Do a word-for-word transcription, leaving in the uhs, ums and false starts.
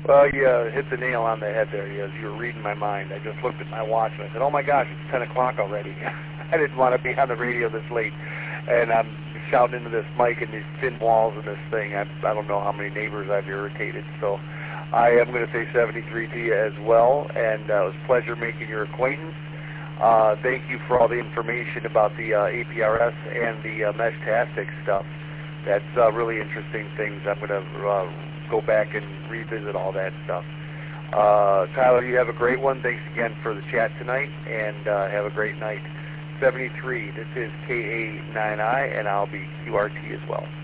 Well, you uh, hit the nail on the head there. You, you were reading my mind. I just looked at my watch and I said, oh my gosh, it's ten o'clock already. I didn't want to be on the radio this late. And I'm shouting into this mic and these thin walls and this thing. I, I don't know how many neighbors I've irritated. So I am going to say seventy-three to you as well. And uh, it was a pleasure making your acquaintance. Uh, thank you for all the information about the uh, A P R S and the uh, Meshtastic stuff. That's uh, really interesting things. I'm going to uh, go back and revisit all that stuff. Uh, Tyler, you have a great one. Thanks again for the chat tonight, and uh, have a great night. seventy-three, this is K A nine I, and I'll be Q R T as well.